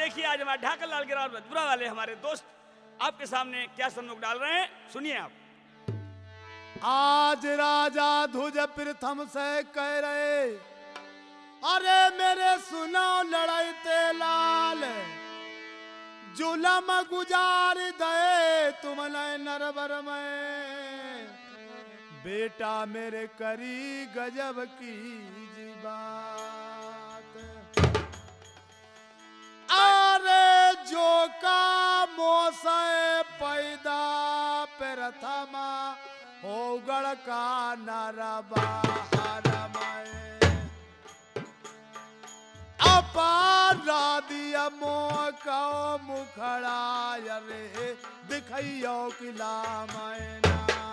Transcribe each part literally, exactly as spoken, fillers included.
देखिए आज हमारे ढाकल लाल गिरा मजबूरा वाले हमारे दोस्त आपके सामने क्या सन्मुख डाल रहे हैं, सुनिए आप। आज राजा ध्वज प्रथम से कह रहे, अरे मेरे सुनो लड़ाई ते लाल, जुलम गुजार दे तुम नरबर में, बेटा मेरे करी गजब की बात। अरे जो का मोसे पैदा प्रथमा हो गढ़ का नरबा अपराधिया मोका मुखड़ा रे दिखैयो किला मैना।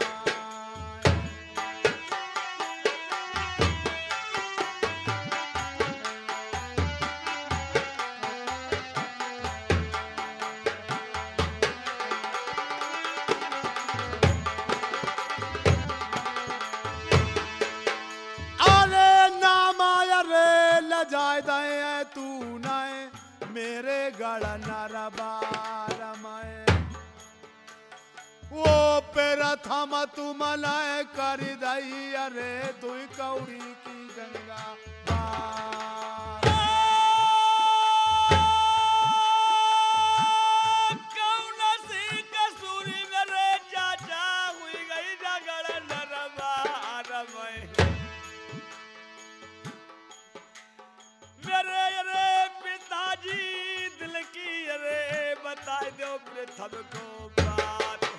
जाय दे तू नए मेरे गढ़ नरबार में, वो प्रथम तुम लय कर दई अरे दुई कौड़ी की गंगा कौन सी कसूरी मेरे चाचा हुई गई गढ़ नरबार में। मेरे अरे पिताजी दिल की अरे बता दो प्रथम को बात हो।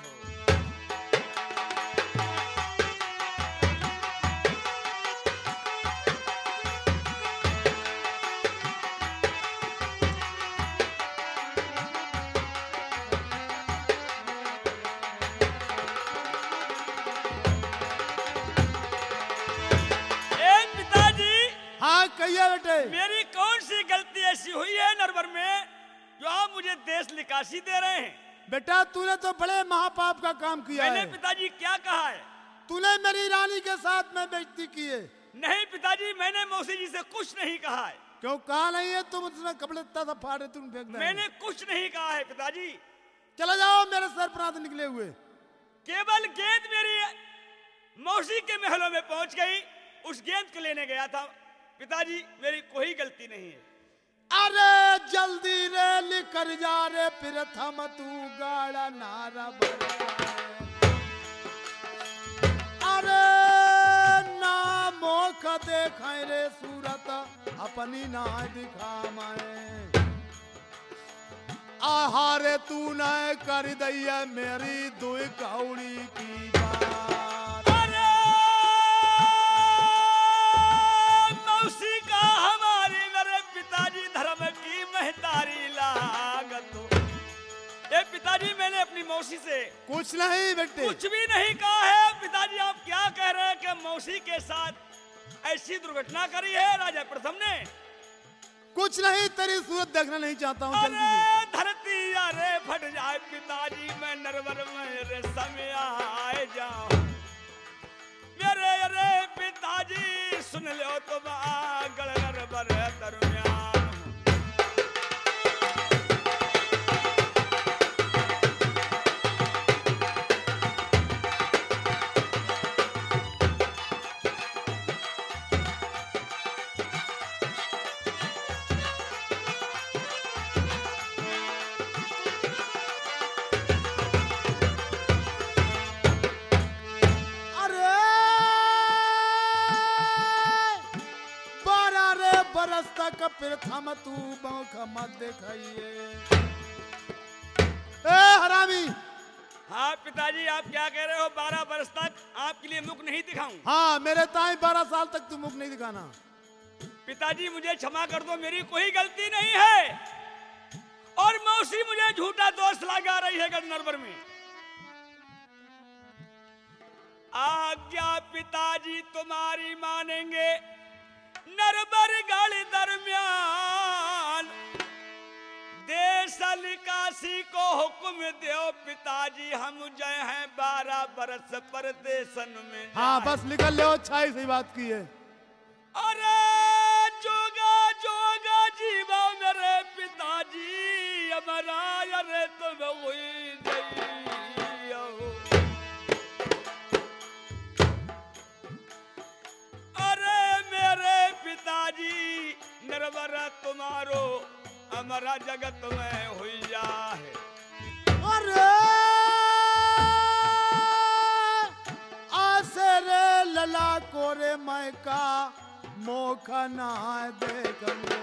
हाँ कहिए बेटे, मेरी कौन सी गलती ऐसी हुई है नरवर में जो आप मुझे देश निकासी दे रहे हैं? बेटा तूने तो बड़े महापाप का काम किया मैंने है। पिताजी क्या कहा है? तूने मेरी रानी के साथ में बेइज्जती की है। नहीं पिताजी, मैंने मौसी जी से कुछ नहीं कहा है। क्यों कहा नहीं है? तुम उसने कपड़े तथा फाड़े तुम फेंक दे। मैंने कुछ नहीं कहा है पिताजी। चला जाओ, मेरे सर पर हाथ निकले हुए। केवल गेंद मेरी मौसी के महलों में पहुंच गई, उस गेंद को लेने गया था पिताजी, मेरी कोई गलती नहीं है। अरे जल्दी रे लिकर जा रे प्रथम तू गाड़ा नारा अरे ना मोख देखा रे सूरत अपनी ना दिखा मैं, आहारे तू न कर दैया मेरी दुई कौड़ी की बात। पिताजी मैंने अपनी मौसी से कुछ नहीं बेटे, कुछ भी नहीं कहा है। पिताजी आप क्या कह रहे हैं कि मौसी के साथ ऐसी दुर्घटना करी है राजा प्रथम ने? कुछ नहीं, तेरी सूरत देखना नहीं चाहता हूँ। अरे धरती अरे फट जाए पिताजी, मैं नरवर में समय आए जाऊं। मेरे अरे पिताजी सुन लो तुम गढ़ नरवर दरमियान। बरस तक प्रथम तू मौख मत दिखाइए। ए हरामी! हाँ पिताजी आप क्या कह रहे हो? बारह बरस तक आपके लिए मुख नहीं दिखाऊं? हाँ मेरे ताई बारह साल तक तू मुख नहीं दिखाना। पिताजी मुझे क्षमा कर दो, मेरी कोई गलती नहीं है। और मौसी मुझे झूठा दोष लगा रही है गढ़ नरवर में। आज्ञा पिताजी तुम्हारी मानेंगे। नरबर गढ़ दरमियान देश निकासी को हुक्म दो पिताजी, हम जय हैं बारह बरस परदेशन में। हाँ बस निकल लो, अच्छा ही सही बात की है। अरे जोगा जोगा जीवा मेरे पिताजी, हुई दैया हो। अरे मेरे पिताजी नरवर तुम्हारो हमारा जगत में हुई जाए। अरे आसे रे लला कोरे मैं का मोखा ना देख लो।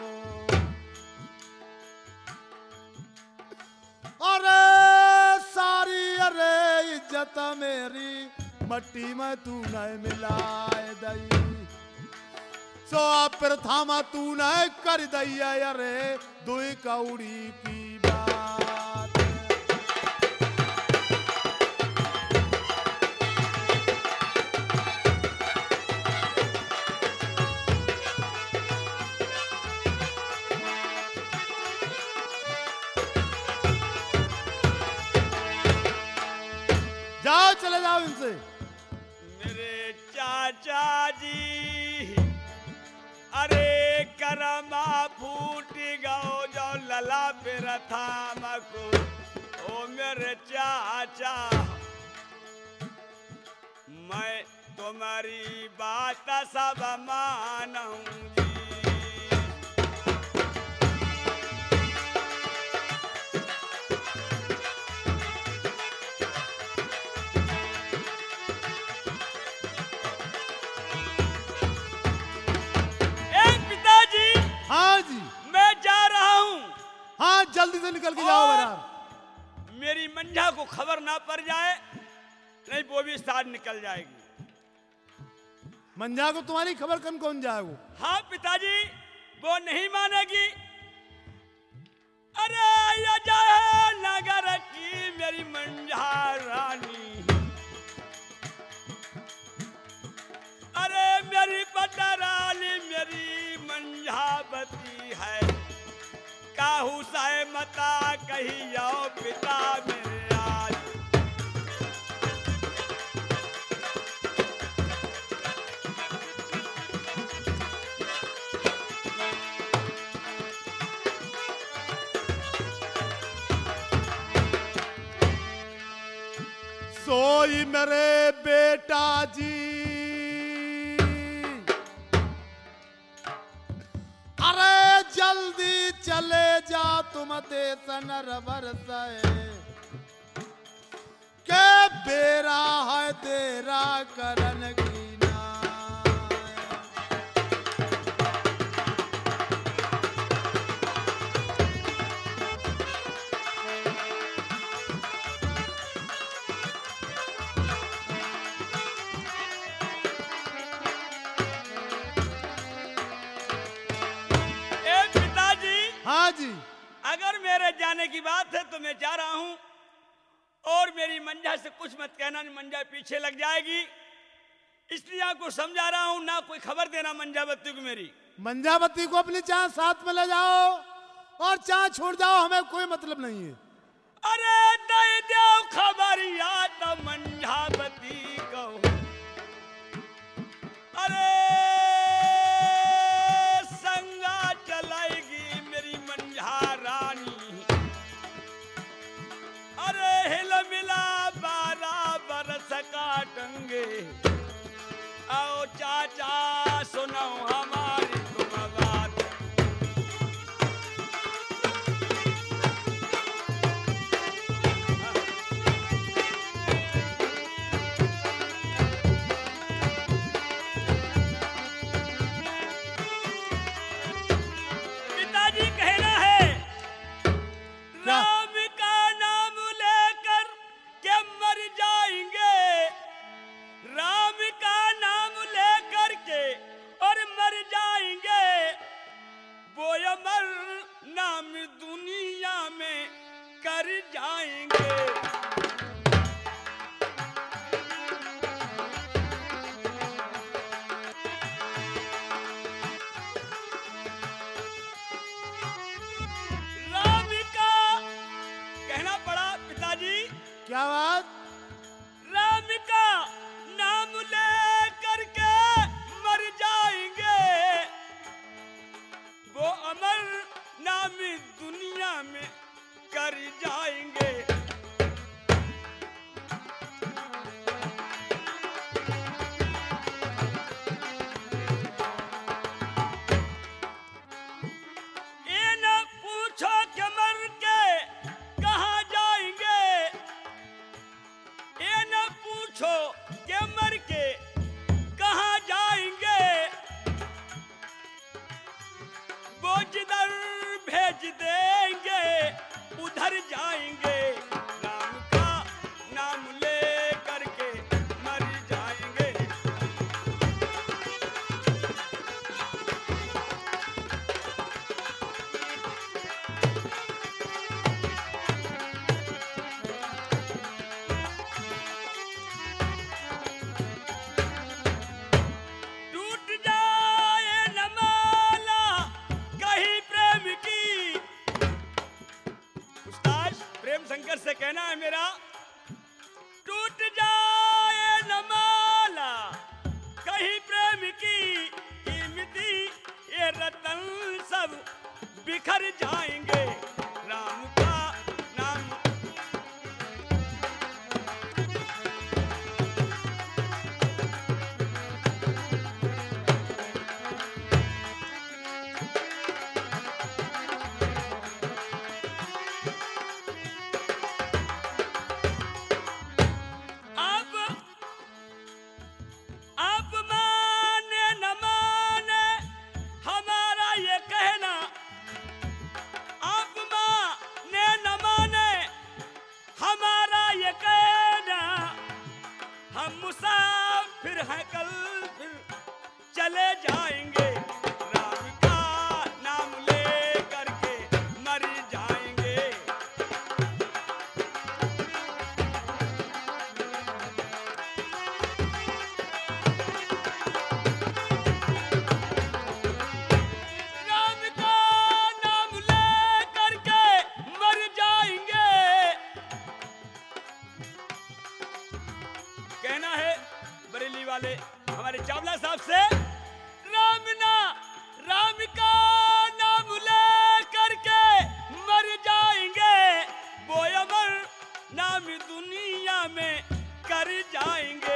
अरे सारी अरे इज्जत मेरी मट्टी में तू नहीं मिलाए दई। सो प्रथमा तू नहीं कर दई अरे दुई कौड़ी की बात। जाओ चले जाओ इनसे। मेरे चाचा जी अरे करमा फूट गओ जो लला पे थाम को। ओ मेरे चाचा मैं तुम्हारी बात सब मानूंगी। हाँ जी मैं जा रहा हूँ। हाँ जल्दी से निकल के जाओ बरार। मेरी मंझा को खबर ना पड़ जाए नहीं वो भी साथ निकल जाएगी। मंझा को तुम्हारी खबर कन कौन जाएगा? हाँ पिताजी वो नहीं मानेगी। अरे या जाए नगर की मेरी मंझा रानी। अरे मेरी पटरानी मेरी मंझावती है। काहू साए मता कही जाओ पिता मेरे आज। सोई मेरे बेटा जी अरे जल्दी चले जा तुम देश नरवर से के बेरा है तेरा करन की नाय। हाँ जी अगर मेरे जाने की बात है तो मैं जा रहा हूं और मेरी मंजा से कुछ मत कहना, मंजा पीछे लग जाएगी। इसलिए आपको समझा रहा हूं ना कोई खबर देना मंजावती को मेरी। मंजावती को अपनी चाह साथ में ले जाओ और चाह छोड़ जाओ, हमें कोई मतलब नहीं है। अरे दे दो खबरिया तो मंजावती को। अरे संगा चलाएगी मेरी मंझा रानी। अरे हिल मिला बारह बरस काटेंगे। आओ चाचा सुनो हमारी तुम बात। पिताजी कहना है राम का नाम लेकर के मर जाएंगे। राम का नाम लेकर के और मर बिखर जाएंगे राम का नाम। अब आप माने न माने हमारा ये कहना, आप माने न माने हमारा ये कहना, हम मुसाफिर हैं कल फिर चले जाएंगे राम का नाम ले करके मर जाएंगे। राम का नाम ले करके मर जाएंगे। कहना है बरेली वाले हमारे चावला साहब से, राम ना राम का नाम ले करके मर जाएंगे, वो अमर नाम दुनिया में कर जाएंगे।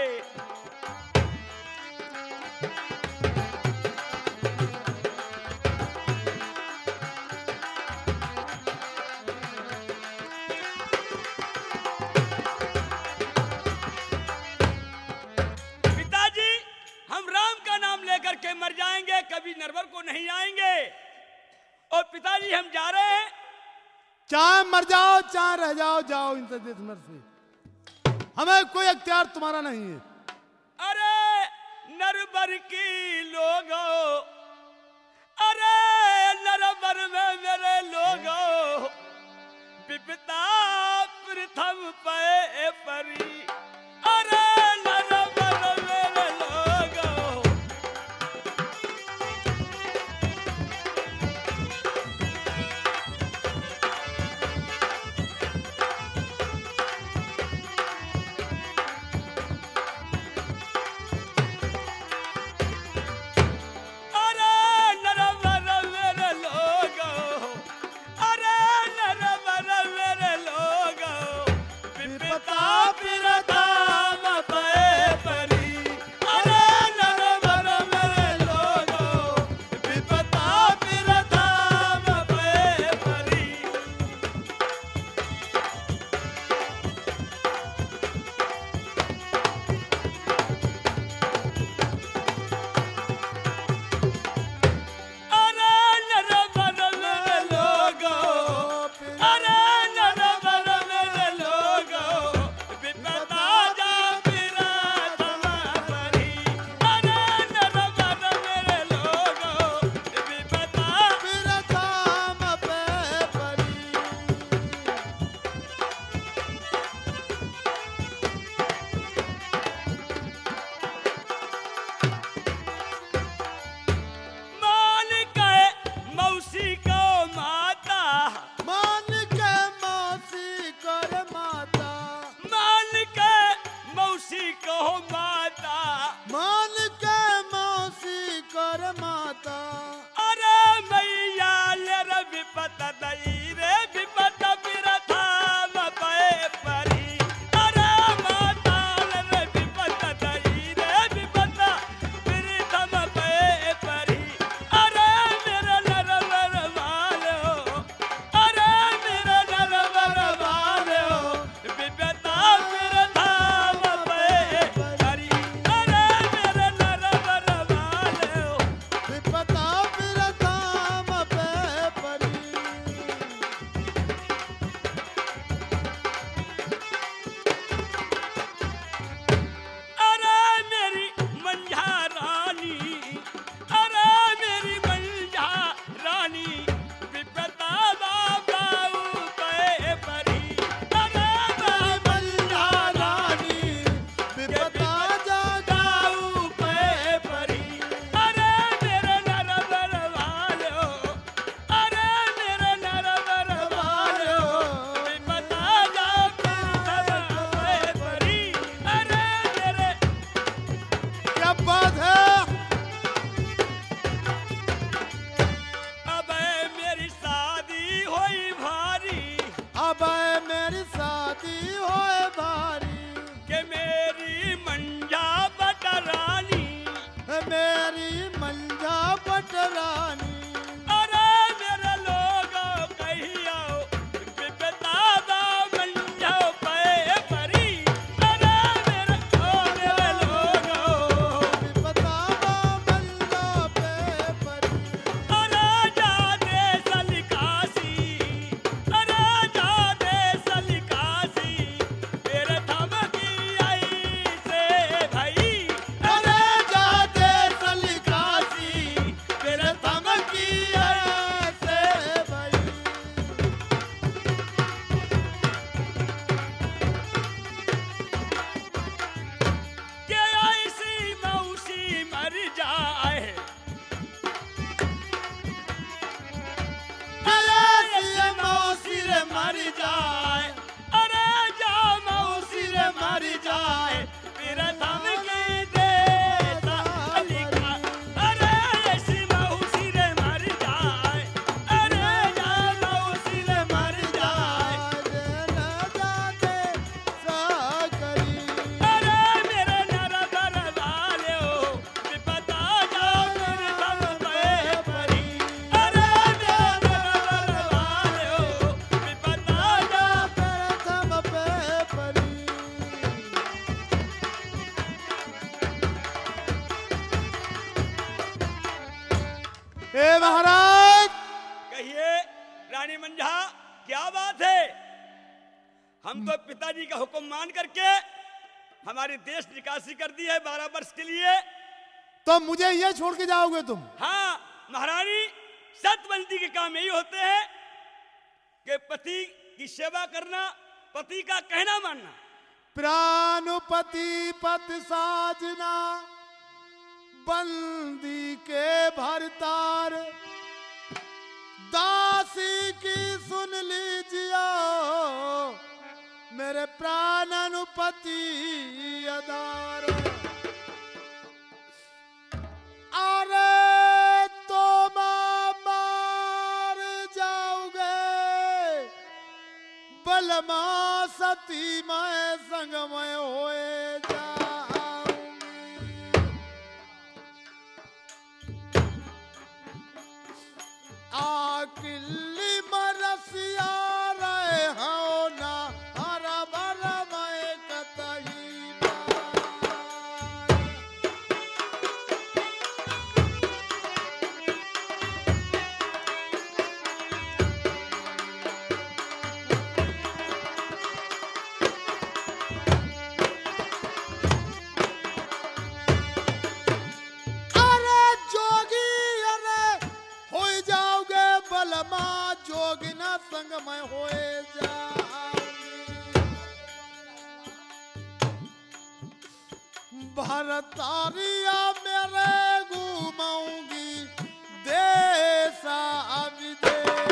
पिताजी हम राम का नाम लेकर के मर जाएंगे, कभी नरवर को नहीं आएंगे। और पिताजी हम जा रहे हैं। चाहे मर जाओ चाहे रह जाओ, जाओ इनसे देश मर से, हमें कोई अख्तियार तुम्हारा नहीं है। अरे नरवर की लोगो, अरे नरवर में मेरे लोगो, विपदा प्रथम पे परी, अरे नरवर मेरे लोगो। अरे नरवर मेरे लोगो, अरे नरवर मेरे लोगो, विपदा प्रथम मर जाए, अरे जा मौसी रे मर जाए, प्रीतम की देता लिखा, अरे ऐसी मौसी रे मर जाए, अरे जा मौसी रे मर जाए, अरे मेरे नरदर वाले हो विपदा जा प्रीतम पे परी, अरे मेरे नरदर वाले हो विपदा जा हे महाराज, कहिए रानी मंझा क्या बात है? हम तो पिताजी का हुक्म मान करके हमारी देश निकासी कर दी है बारह वर्ष के लिए। तो मुझे ये छोड़ के जाओगे तुम? हाँ महारानी, सतवंती के काम यही होते हैं कि पति की सेवा करना, पति का कहना मानना। प्राणपति पत साजना, बंदी के भरतार, दासी की सुन लीजिए मेरे प्राणानुपति अदार। अरे तो मार जाओगे बलमा सती मैं संगमय होए जाऊंगी। आ किल्ली मरसिया रहे हो ना, हरा भरा मैं कतई ना। अरे जोगी, अरे हो जाओगे बलमा, जोगिना संग में होए जाऊंगी। भरतारिया मेरे घूमाऊंगी देसा विदेश।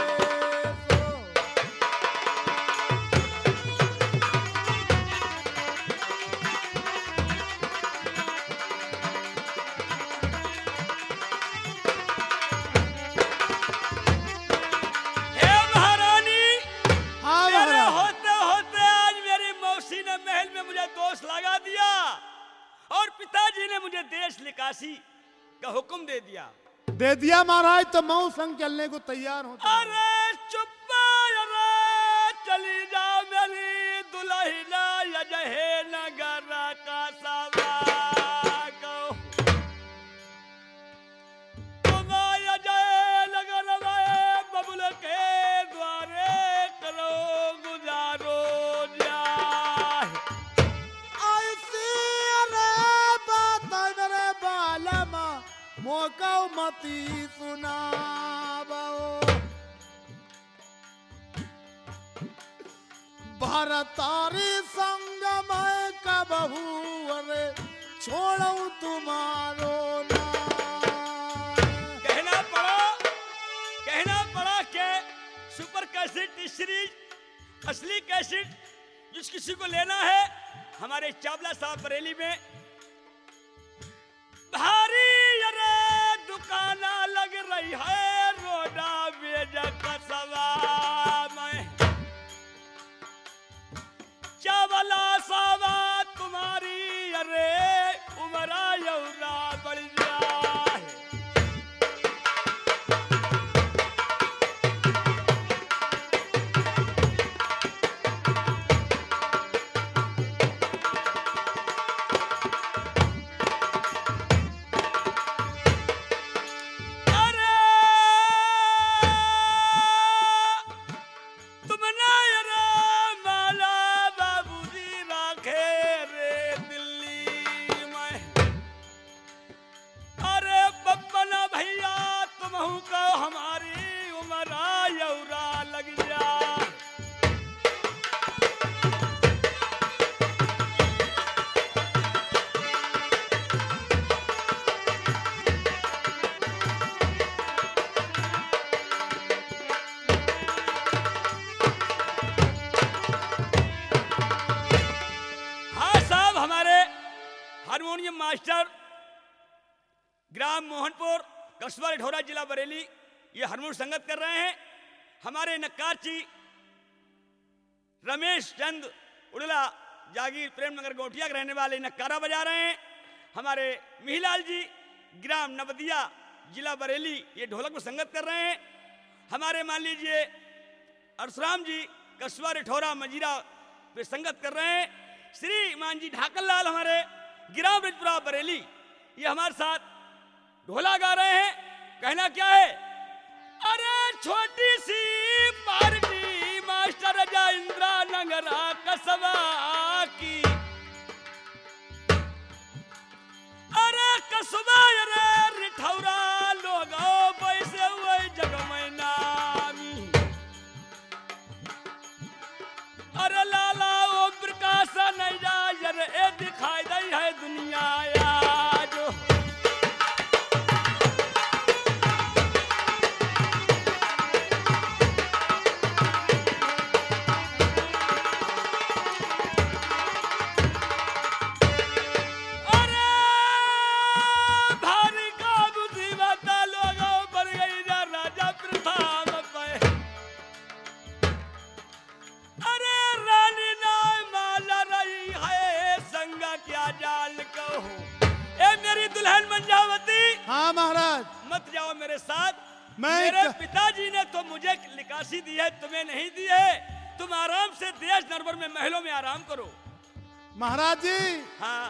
हे महारानी, हाँ मेरे महाराज, होते होते आज मेरी मौसी ने महल में मुझे दोष लगा दिया और पिताजी ने मुझे देश निकासी का हुक्म दे दिया। दे दिया महाराज, तो मऊ संग चलने को तैयार हो। अरे चुप, अरे चली जा मेरी दुल्हना, यजहे नगर का सवा को, तुम यजहे नगर में बबुल के द्वारे करो गुजारो जाए। ऐसी अरे बात मेरे बालमा मोका मती सुनाबो। भरतारी संग मैं कबहू अरे छोड़ू तुम्हारो ना। कहना पड़ा कहना पड़ा कि सुपर कैसेट सीरीज असली कैसेट जिस किसी को लेना है हमारे चावला साहब बरेली में भारी अरे दुकाना लग रही है, रोडा बेजा कसवा में चावला सावा तुम्हारी अरे उमरा यौरा बढ़ जाए। मोहनपुर कस्बा ढोरा जिला बरेली ये हरमुर संगत कर रहे हैं। हमारे नक्कारची रमेश चंद उड़ला जागीर प्रेमनगर गोटिया के रहने वाले नक्कारा बजा रहे हैं। हमारे मिहिलाल जी ग्राम नवदिया जिला बरेली ये ढोलक में संगत कर रहे हैं। हमारे मान लीजिए अरसराम जी कस्बा रिठौरा मजीरा पे संगत कर रहे हैं। श्री मान जी ढाकल लाल हमारे ग्राम रजपुरा बरेली ये हमारे साथ ढोला गा रहे हैं। कहना क्या है, अरे छोटी सी पार्टी मास्टर जा इंद्रा नगरा कसबा की, अरे कसबा रे रिठौरा लोग पैसे हुए जग में नामी, अरे लाला ओ प्रकाश नहीं जा रे ए दिखाई दई है दुनिया आज। हाँ महाराज, मत जाओ मेरे साथ। मैं मेरे क... पिताजी ने तो मुझे निकासी दी है, तुम्हें नहीं दी है। तुम आराम से देश दरबार में महलों में आराम करो। महाराज जी, हाँ।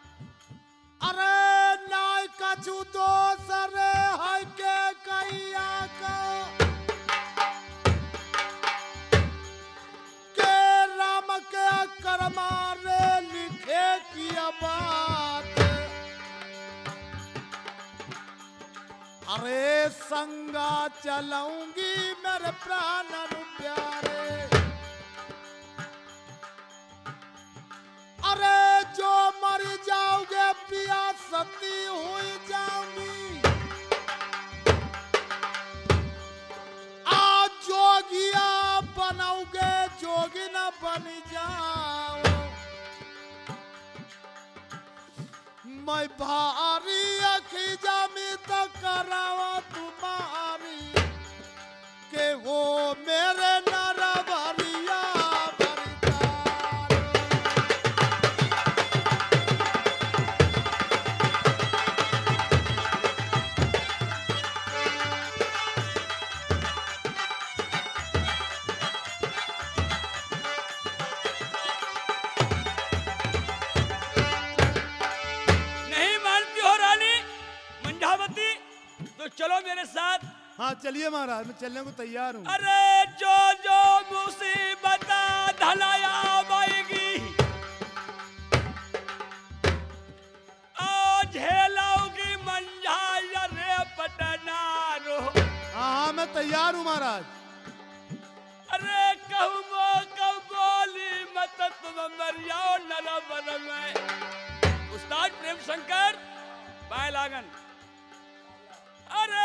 अरे नाय कछु दोसर है के कैया का के राम के कर्मा रे लिखे किया बात, अरे संगा चलाऊंगी मेरे प्राण प्यारे, अरे जो मर जाओगे पिया सती हुई जाऊंगी, आज जोगिया बनाओगे जोगी न बन जाओ, मैं भारी अखी जामी तो करावा तुम्हारी के वो मेरे नरवरिया चलो मेरे साथ। हाँ चलिए महाराज, मैं चलने को तैयार हूँ। अरे जो जो मुसीबत धलाया आएगी आज झेलाओगी मंझा रे पटना रो। हाँ हाँ मैं तैयार हूँ महाराज। अरे कहूँ कहूँ बोली मत तुम मर जाओ नला बन में। उस्ताद प्रेम शंकर पाए लागन। अरे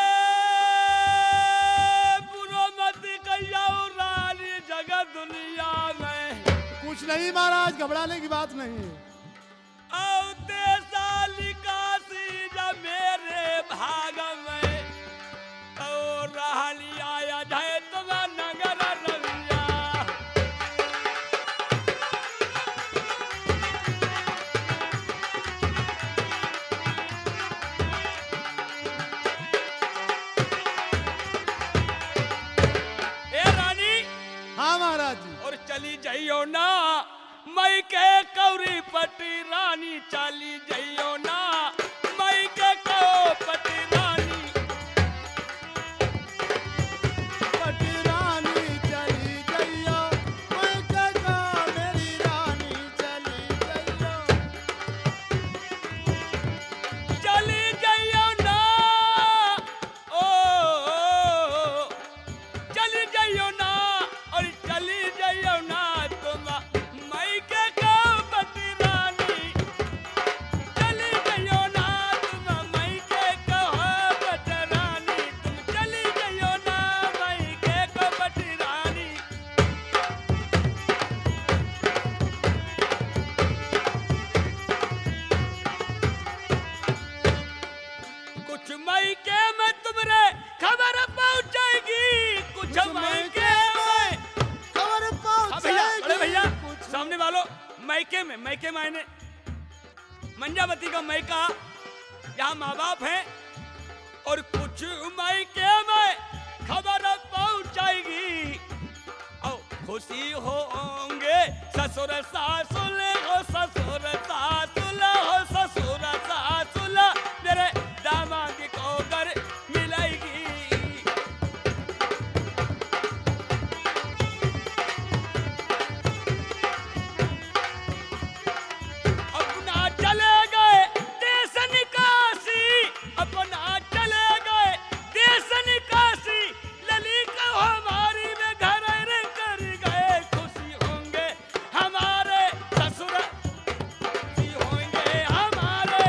बुरो मत कहियो रानी जगह दुनिया में। कुछ नहीं महाराज, घबराने की बात नहीं है। औ देसाली काशी जब मेरे भाग में तो रहली आया जाए तुम नगर रविया। चली जाइयो ना मई के कौरी पटी रानी, चली जाइयो ना मई के कौ पटी रानी, पटी रानी चली जाइयो मई के कौ मेरी रानी चली जाइयो, चली जाइयो ना ओ, ओ चली जाइयो ना और चली जाइयो ना तुम मई के कौ पटी रानी, चली जाइयो मई के में तुमरे खबर पहुंचाएगी, कुछ मई के में खबर हाँ भैया, अरे पहुंचाएगी भैया कुछ सामने वालों, मैके में, मैके मायने मंजावती का मैका यहाँ माँ बाप हैं, और कुछ मैके में खबर पहुंचाएगी, और खुशी होंगे ससुर सासुल हो, ससुर सासुल हो, ससुर सासुल मेरे दामाद को घर मिलेगी। अपना चले गए देश निकासी, अपना चले गए देश निकासी, ललित हमारी में घर रे कर गए, खुशी होंगे हमारे ससुर, खुशी होंगे हमारे।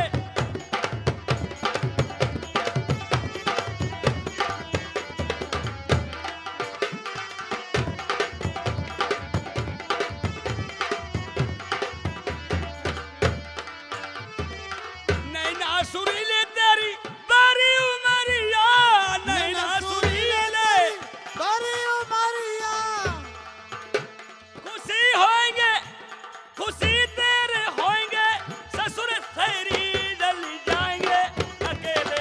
नैना सुरीले तेरी बारी उमरिया, नैना सुरीले बारी उमरिया खुशी होंगे, खुशी तेरे होंगे, ससुर तेरी जल जाएंगे अकेले।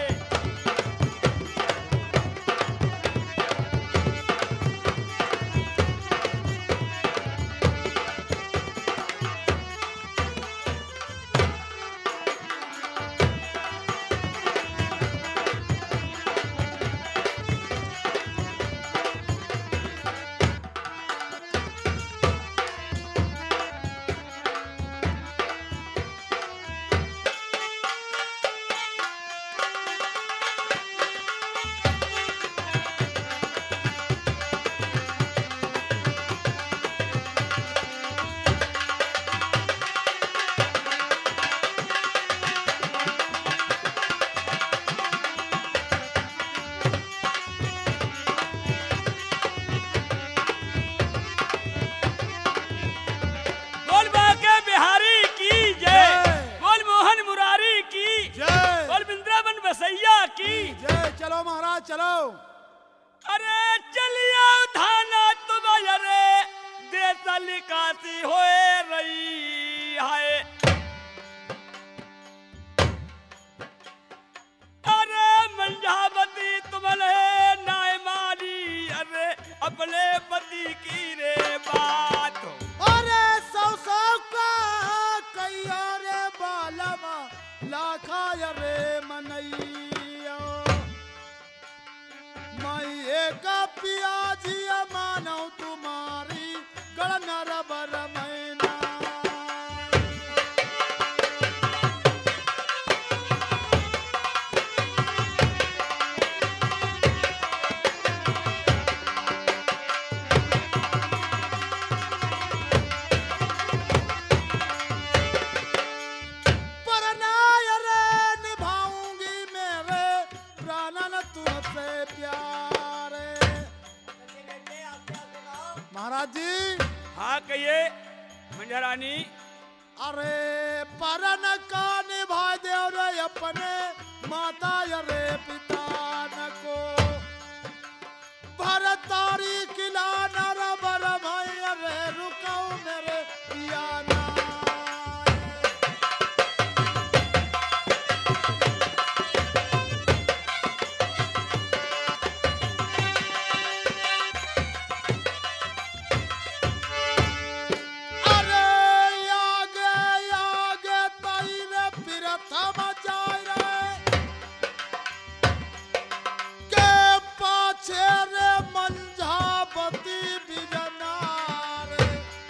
बोल बाके बिहारी की जय, जय। बोल मोहन मुरारी की, जय बोल वृंदावन बसैया की। जय। चलो महाराज चलो। अरे चलिया धाना तुम अरे देश निकासी होए रही है, अरे मंजावती तुमने नाय मानी, अरे अपने पति की रे बात हो। अरे सौ सौ का कैया रे बालमा लाखा रे मनैया, मैं एक पियाजी मानव तुम्हारी गणना रबर मैना। परनाय रे निभाऊंगी मेरे प्राणन तुमसे प्यारे। महाराज जी हाँ कहिए मंझरानी। अरे परन का निभा दे रे अपने माता रे पिता न को, भरतारी किला नर बर भय रे रुकाओ मेरे पियाना। अरे आगे आगे तैरे प्रथम जाय रे, के पाछे रे मंझावती बिजना रे।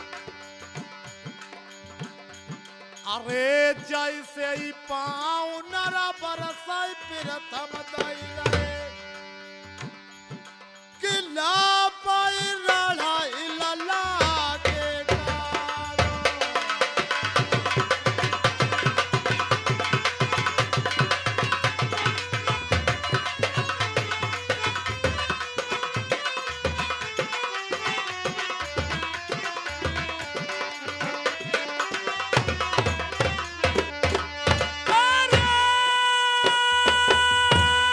अरे जैसे ही पाँव नरा बरसाई प्रथम दाई रे, किला पाई लड़ाई लला के कारो। अरे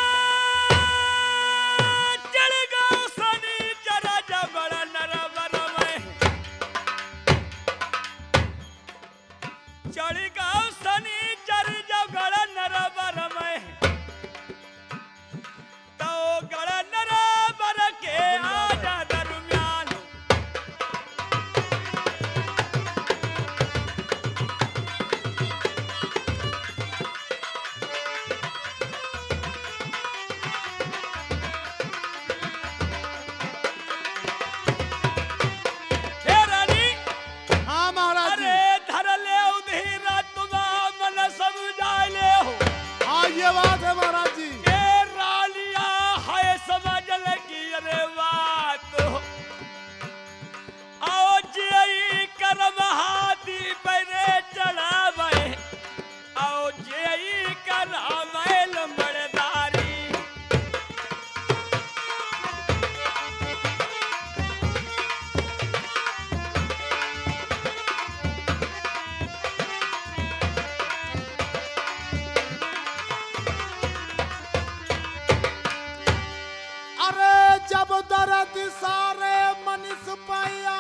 दर्द सारे मनुष पैया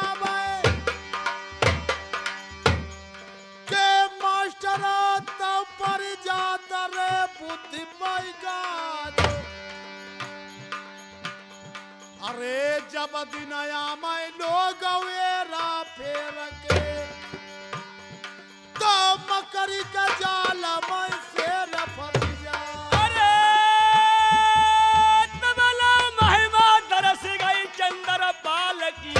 के मास्टर तो पर जाता रे बुद्धि पैगा। अरे जब दिनया मैं लोग वेरा फेर के तो मकरी का जाल मैं शेर फंस जा। अरे तबला महिमा दरस गई चंद्र पाल की,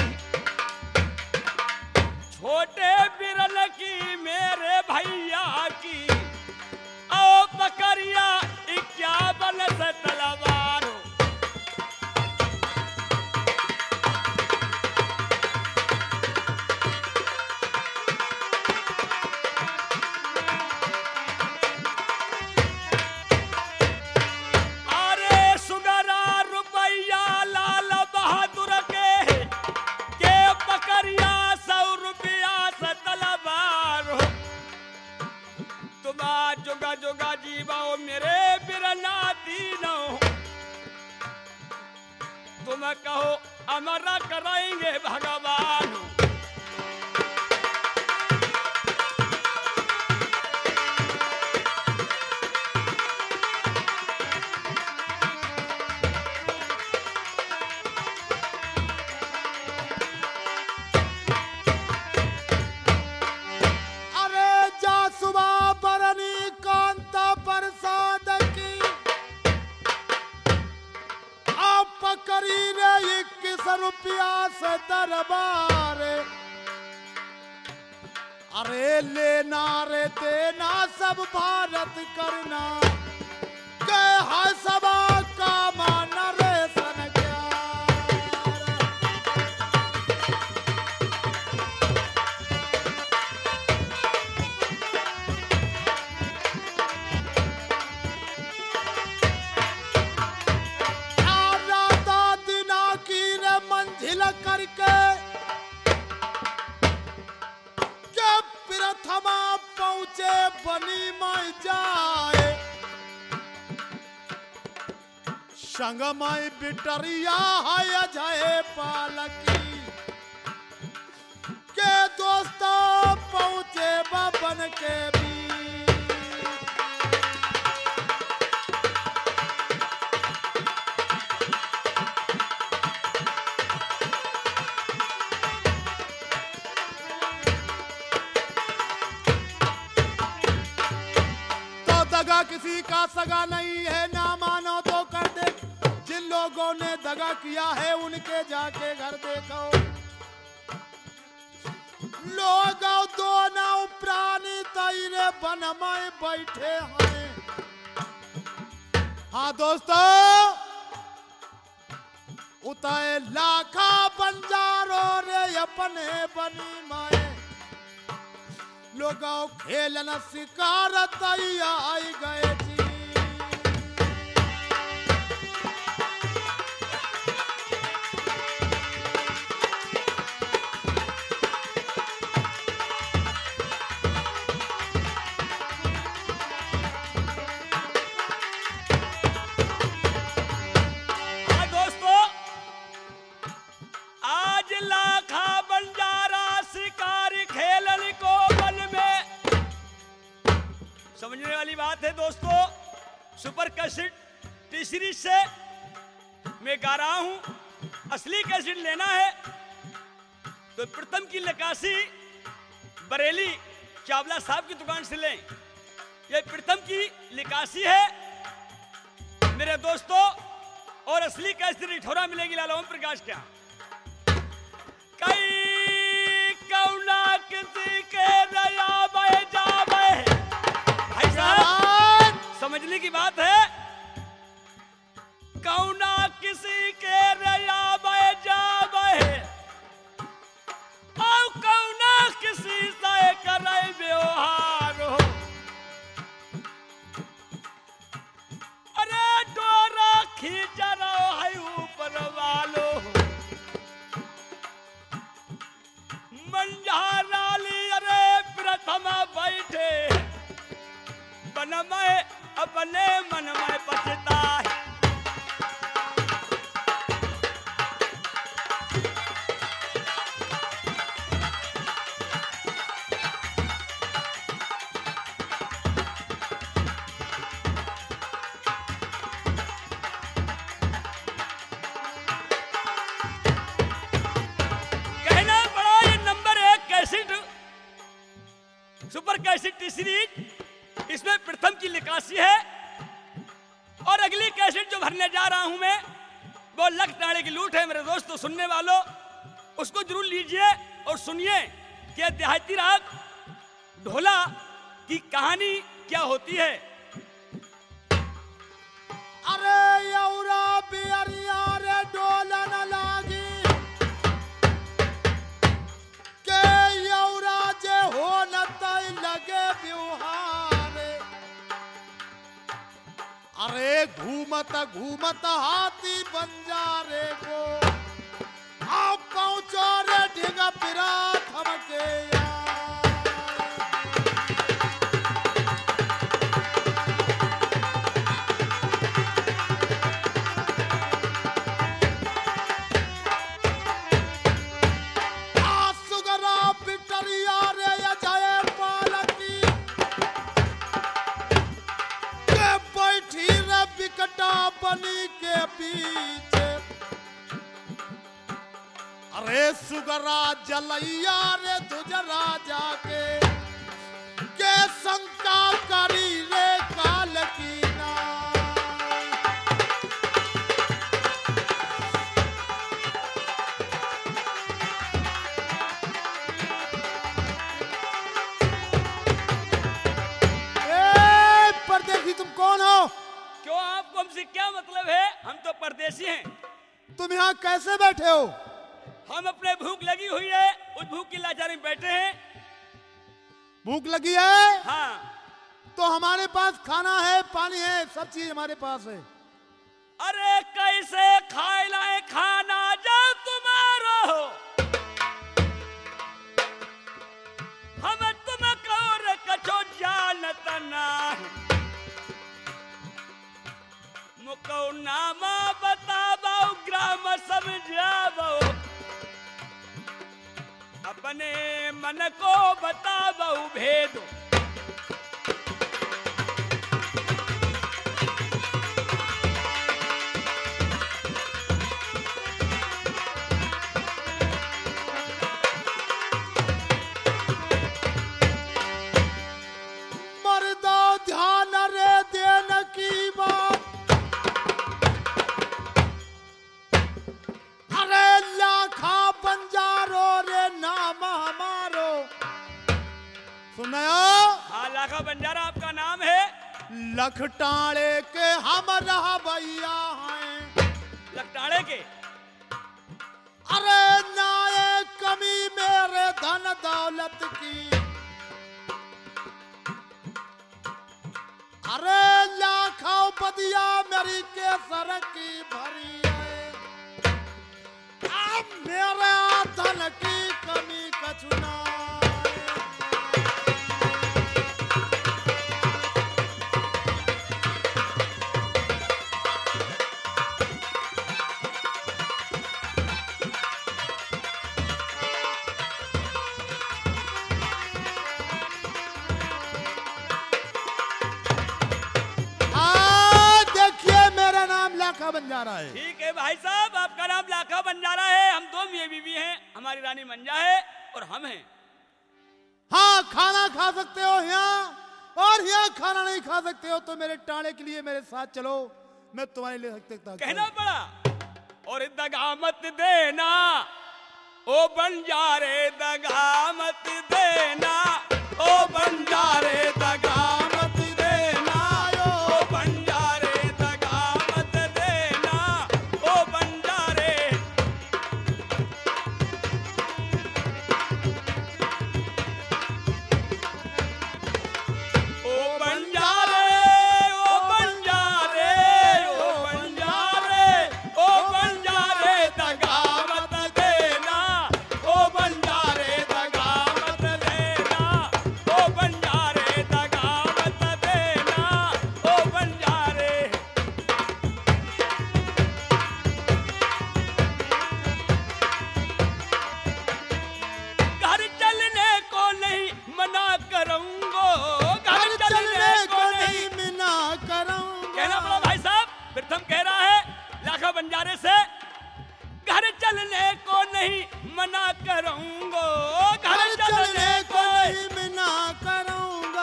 छोटे बिरल की मेरे भैया की, ओ बकरिया इक्यावन से तलवार। जोगा जोगा जीवाओ मेरे बिरना दीनो, तुम कहो अमरा कराएंगे भगवान। रुपया से दरबार। अरे लेना रे देना सब भारत करना के है सबा का मान रे सन क्या। मंजिल करके के प्रथमा पहुंचे बनी में जाए, संग में बिटरिया है अजय पालकी के दोस्तों पहुंचे बबन के भी। दगा किसी का सगा नहीं है, ना मानो तो कर दे। जिन लोगों ने दगा किया है उनके जाके घर देखो। लोग दो नाव प्राणी तेरे बन में बैठे हैं। हाँ दोस्तों, उताए लाखा बंजारो रे अपने बनी माए, लोगों खेलना शिकार तैया आई गए जी। हाँ दोस्तों, आज लाखा बंजारा शिकारी खेलन को समझने वाली बात है दोस्तों। सुपर कैसेट टी सीरीज से मैं गा रहा हूं। असली कैसेट लेना है तो प्रथम की निकासी बरेली चावला साहब की दुकान से लें। ये प्रथम की निकासी है मेरे दोस्तों, और असली कैसेट रिठौरा मिलेगी लाला ओम प्रकाश क्या। कई कौना किसी के दया बह जावे, भाई साहब समझने की बात है। कौना किसी के रया बह जावे, और कौना किसी से करे व्यवहार हो। अरे डोरा खींच रहा है ऊपर वालो, मंझाराली अरे प्रथम बैठे बन में अपने मन में पछता है। कैसेट सीरीज, इसमें प्रथम की निकासी है और अगली कैसेट जो भरने जा रहा हूं मैं वो लख टाणे की लूट है। मेरे दोस्तों सुनने वालों, उसको जरूर लीजिए और सुनिए कि देहाती राग ढोला की कहानी क्या होती है। अरे यौरा बियरिया रे डोलन लागी के यौरा जे हो न तई लगे बिहारे। अरे घूमत घूमत हाथी बंजारे को आप पहुंचो रे ढिंगा पिरा थमके यार। बनी के पीछे अरे सुगरा जलैया रे तुझ राजा के के शंका करी रे काल की ना। ए परदेसी तुम कौन हो? क्यों आपको हमसे क्या मतलब है? हम तो परदेसी हैं। तुम यहाँ कैसे बैठे हो? हम अपने भूख लगी हुई है, उस भूख की लाचारी में बैठे हैं। भूख लगी है? हाँ। तो हमारे पास खाना है, पानी है, सब चीज हमारे पास है। अरे कैसे खाए लाए खाना जब तुम्हारा हो, हम तुम कौर कछो जानत नाही। मुको नामा बताबो ग्राम समझाबो, अपने मन को बताबो भेद। मर्दो ध्यान रे देन की बात, बंजारो रे नाम हमारो। सुनायो? हाँ, लाखा बंजारा आपका नाम है। लखटाणे के हम रहा भैया हैं। लखटाणे के? अरे नाये कमी मेरे धन दौलत की, अरे लाखों बदिया मेरी केसर की भरी है। मेरे धन की कमी कछुना। देखिए मेरा नाम लाखा बंजारा है। ठीक है भाई साहब, आपका नाम लाखा बंजारा है। हम दो मियां बीवी हैं, हमारी रानी मंजा है और हम हैं। हाँ, खाना खा सकते हो यहाँ, और यहाँ खाना नहीं खा सकते हो तो मेरे टाणे के लिए मेरे साथ चलो, मैं तुम्हारे लिए सकता कहना पड़ा। और दगा मत देना ओ बंजारे, दगा मत देना ओ बंजारे, दगा मत देना ओ बंजारे, दगा मत देना ओ बंजारे। ओ बंजारे ओ बंजारे ओ बंजारे ओ बंजारे, दगा मत देना ओ बंजारे, दगा मत देना ओ बंजारे, दगा मत देना ओ बंजारे। घर चलने को नहीं मना करूंगा, घर चलने को नहीं मना करूंगा। कहना पड़ा भाई साहब। प्रथम कह रहा है लाखा बंजारे से, घर चलने को नहीं मना करूंगा, घर चलने को नहीं मना करूंगा।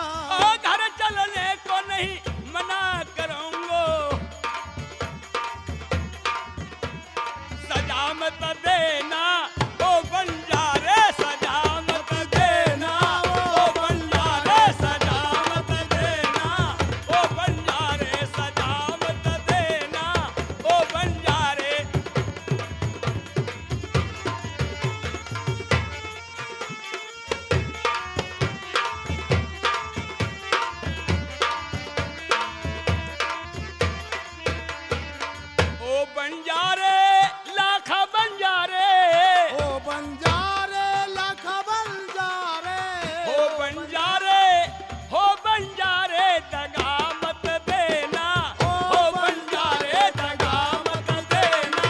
सजामत देना ओ बंजारे सजामत देना ओ बंजारे सजामत देना ओ बंजारे सजामत देना ओ बंजारे। ओ बंजारे लाखा बंजारे ओ बंजारे लाख बंजारे हो बंजारे हो बंजारे दगा मत देना हो बंजारे दगा मत देना।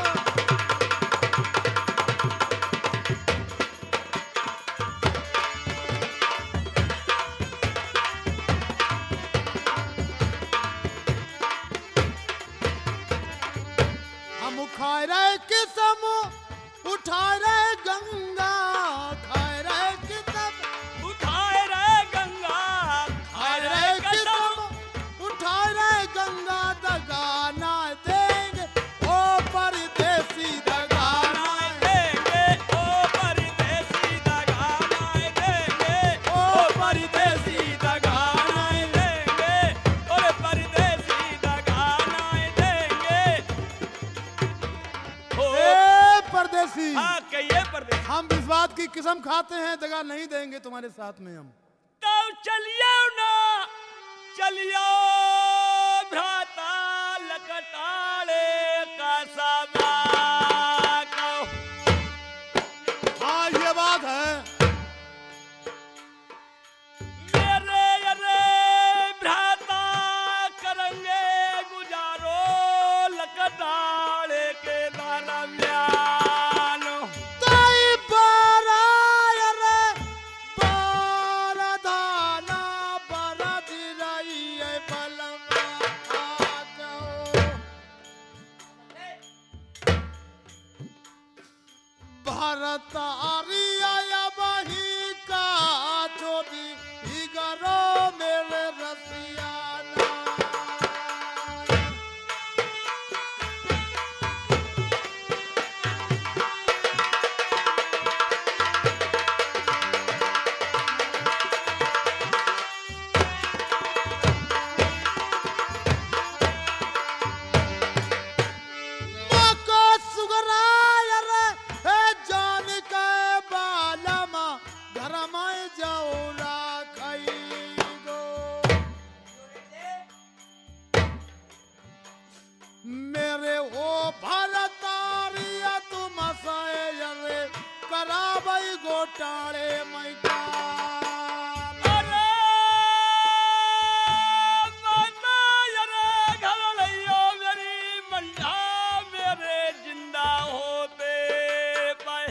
हम खाए रहे किस्म उठाए रहे गंगा खाए रहे किस्म उठाए रहे गंगा खाए खाए रहे रहे कसम किस्म उठाए रहे गंगा दगाना देंगे ओ परदेसी दगाना गाना देंगे ओ परदेसी दगा ना देंगे ओ परदेसी दगा ना देंगे ओ परदेसी दगा ना देंगे। ओ ए परदेसी हाँ कहिए परदेसी। हम इस बात की कसम खाते हैं दगा नहीं देंगे तुम्हारे साथ में हम। तो चलियो ना चलियो भ्राता लकटाले का सदा कहो। हाँ ये बात है। मेरे अरे भ्राता करेंगे गुजारो लकटाले के दरम्यान। तई बाराय रे बारदाना बरद रही है बलमा खाको। भारत आरिया बही का चोदी हिगरो मेरे रसियाना। मको सुगराय रे हे जान के बालमा घर में जौरा खाई गो। मेरे ओ भरतारिया तुम सए रे कराबई गोटाले मैका। अरे माता अरे घर लियो मेरी मंडा मेरे जिंदा होते पाए।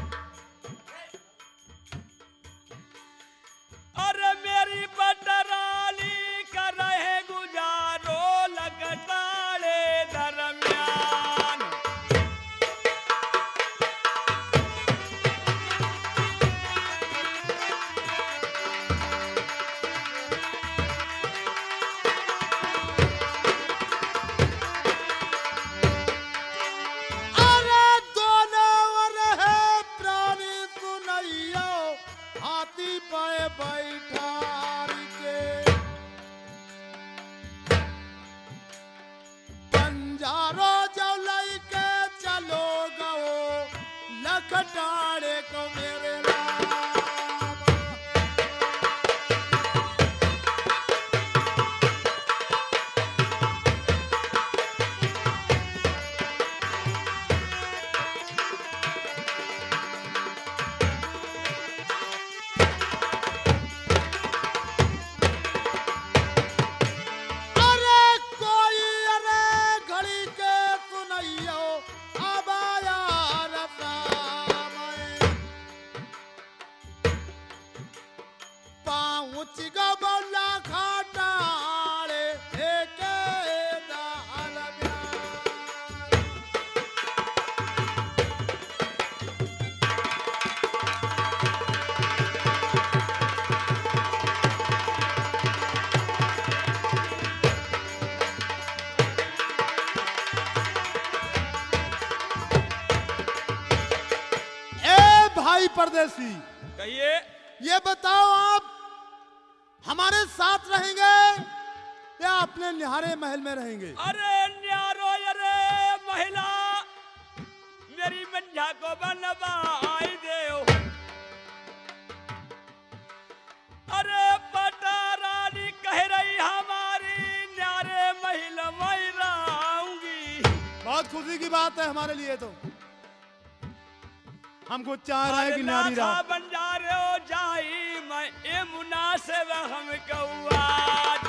अरे मेरी बटराली कर रहे गुजारो लगताड़े दरम्यान। अरे दोनों वर है प्राणी सुनैयो हाथी पे बैठार के। बंजारो जौलई के चलो गो लखटाड़े को मेरे राम। अरे कोई अरे घड़ी के सुनैयो अब आया रसा में। परदेसी, कहिए। ये बताओ आप हमारे साथ रहेंगे या अपने निहारे महल में रहेंगे? अरे न्यारो अरे महिला मेरी मंझा को बनवाई देओ। अरे पटा रानी कह रही हमारी न्यारे महिला मैं रहूंगी। बहुत खुशी की बात है हमारे लिए, तो हमको चाह रहा है कि नारी नाथा रहा। बन जा रहे हो जाई मैं ए मुनासिब हम कौआद।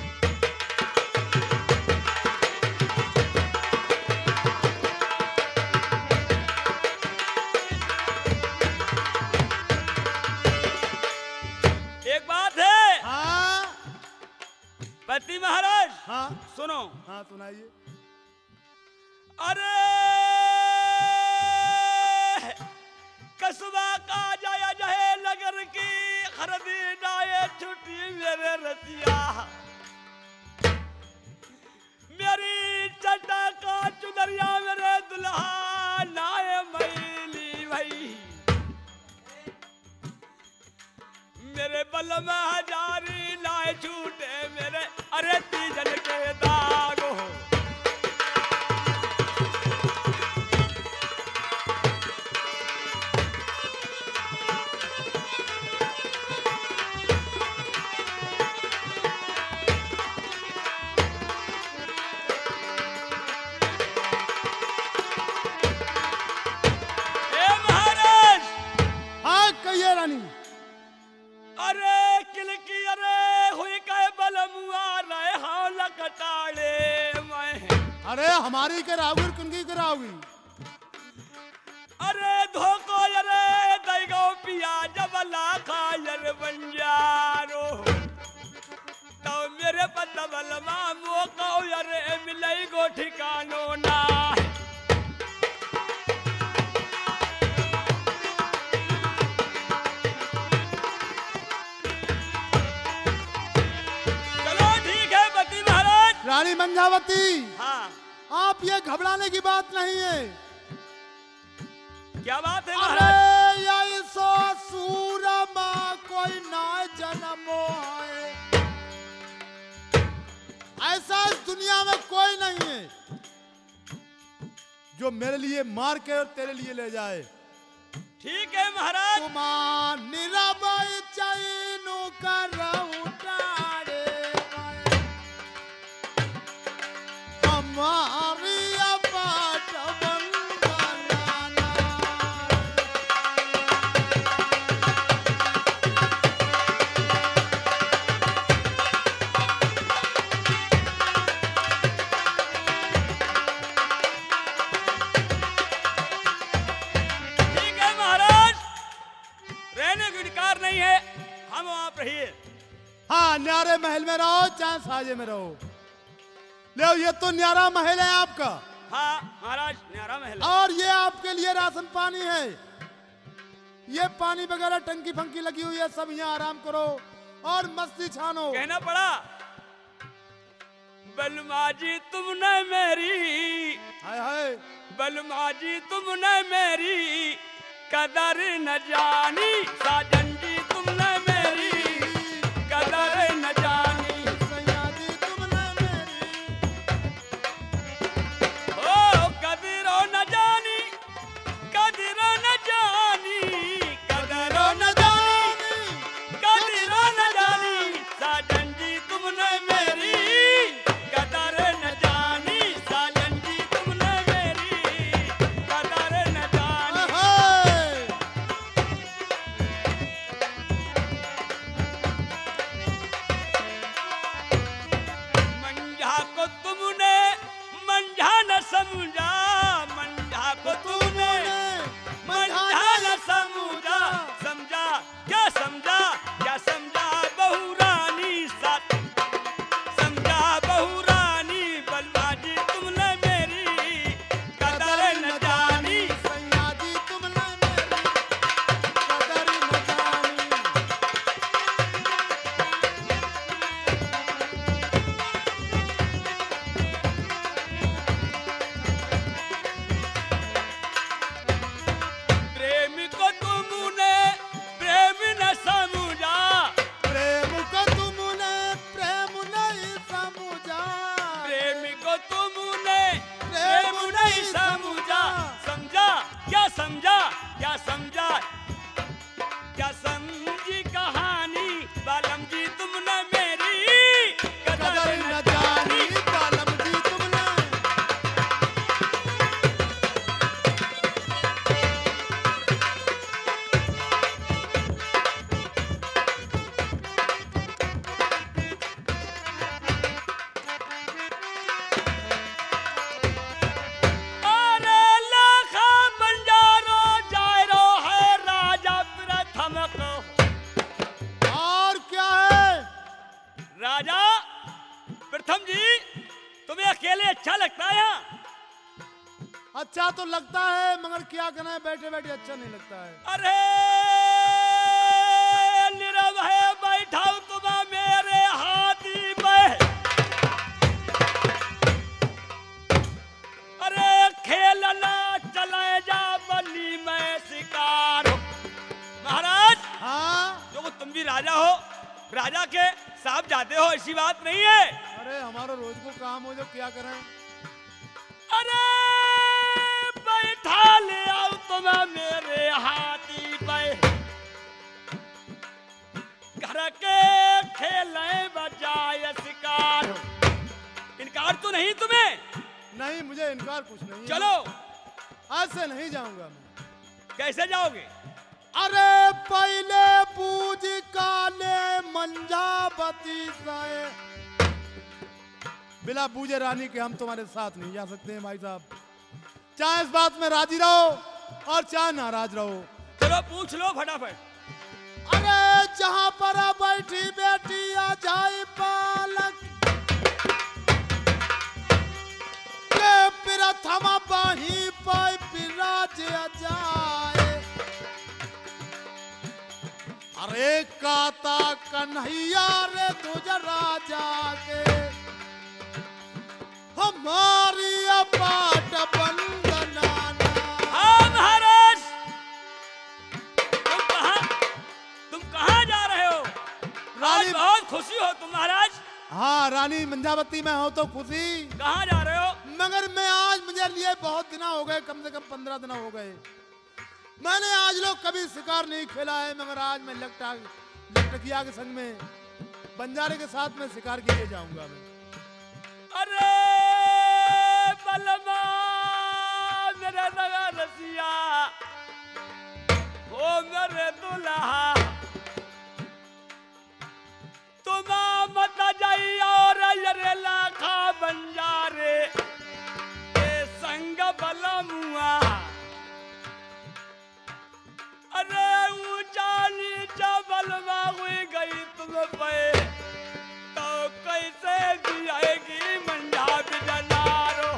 एक बात है हाँ पति महाराज, हाँ सुनो। हाँ सुनाइए। अरे कसबा का जाया जहे नगर की खरदी डाये छुट्टी मेरे रतिया। मेरी चटा का चुनरिया मेरे दुल्हा नाये मैली भाई। मेरे बल में हजारी नाये छूटे मेरे अरे तीजन के दाग हो। अरे किलकी अरे हुई कहे बलमुआ रहे हाँ लकटाड़े मैं। अरे हमारी कराओगी और किनकी कराओगी? अरे धोको अरे दैगो पिया जब लाखा यर बंजारो। तो मेरे पतवल मामो को अरे मिलई गो ठिकानो ना। रानी मंझावती, हाँ आप ये घबराने की बात नहीं है। क्या बात है अरे महाराज? ये सो सूरमा कोई ना जन्मो है, ऐसा इस दुनिया में कोई नहीं है जो मेरे लिए मार के और तेरे लिए ले जाए। ठीक है महाराज। तुमान निराबाई चाइनो कर उठाड़े हमारी अपाट बंगाना। ठीक है महाराज, रहने की अधिकार नहीं है, हम वहां पर रहिए। हाँ, न्यारे महल में रहो चाहे साजे में रहो। ले ये तो न्यारा महल है आपका। हाँ महाराज, न्यारा महल है। और ये आपके लिए राशन पानी है। ये पानी वगैरह टंकी फंकी लगी हुई है, सब यहाँ आराम करो और मस्ती छानो। कहना पड़ा बलमा जी तुमने मेरी, हाय हाय, बलमा जी तुमने मेरी कदर न जानी। साजन जी तुमने मेरी कदर न जानी। सैया जी तुमने मेरी, ओ कदरो न जानी, कदरो न जानी, कदरो न जानी, कदरो न जानी। साजन जी तुमने मेरी कदर न जानी। साजन जी तुमने मेरी कदर न जानी। हाय। अच्छा तो लगता है, मगर क्या करें, बैठे बैठे अच्छा नहीं लगता है। अरे निरभय बैठा तुम मेरे हाथी में, अरे खेलना चले जा बली में शिकार। महाराज हाँ, जो तुम भी राजा हो, राजा के साथ जाते हो, ऐसी बात नहीं है। अरे हमारा रोज को काम हो, जो क्या करें। अरे बैठा ले आओ तुम मेरे हाथी पे, घर के खेलें बजाय शिकार। इनकार तो नहीं तुम्हें? नहीं, मुझे इनकार कुछ नहीं है। चलो, आज से नहीं जाऊंगा मैं। कैसे जाओगे? अरे पहले पूज काले मंजावती साए, बिना पूजे रानी के हम तुम्हारे साथ नहीं जा सकते हैं भाई साहब। चाहे इस बात में राजी रहो और चाहे नाराज रहो। चलो पूछ लो फटाफट। अरे जहां पर बैठी बेटी आ जाए पालक के, प्रथम बाही पर विराज जाए। अरे काता कन्हैया रे तुझ राजा के, हमारी अपाट बंदनाना। हाँ महाराज, तुम कहाँ तुम कहाँ जा रहे हो? रानी, आज बहुत खुशी हो तुम महाराज। हाँ रानी मंजावती में हो तो खुशी। कहाँ जा रहे हो? मगर मैं आज, मुझे लिए बहुत दिन हो गए, कम से कम पंद्रह दिन हो गए। मैंने आज लोग कभी शिकार नहीं खेला है, मगर आज मैं लकटा लकटकिया के संग में बंजारे के साथ में शिकार के लिए जाऊंगा मैं। अरे बलमा मेरे लगा रसिया हो मेरे दुल्हा, तुम मत जाइए और यरे लाखा बंजारे के संग बलमुआ। अरे ऊंचा नीचा बलवा हुई गई तुम पे, तो कैसे जिएगी मंडा बिजनारो।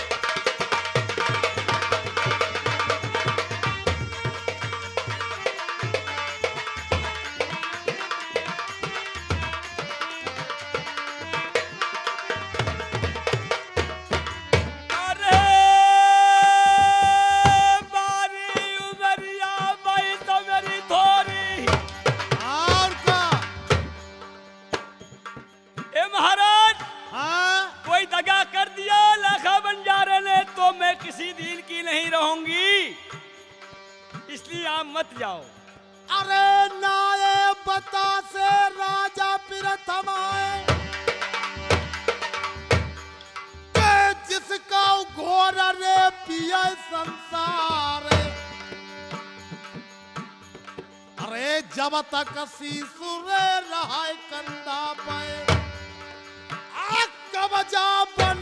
अरे बारी उमरिया भाई तो मेरी थोड़ी। और क्या? ए महाराज, हाँ, कोई दगा कर दिया लाखा बंजारे ने तो मैं किसी दिन की नहीं रहूंगी, इसलिए आप मत जाओ। अरे नाये बता से राजा प्रथम आए, के जिसका घोर रे पिया संसार। अरे जब तक शिशु रे रहा कंधा पे, कब जा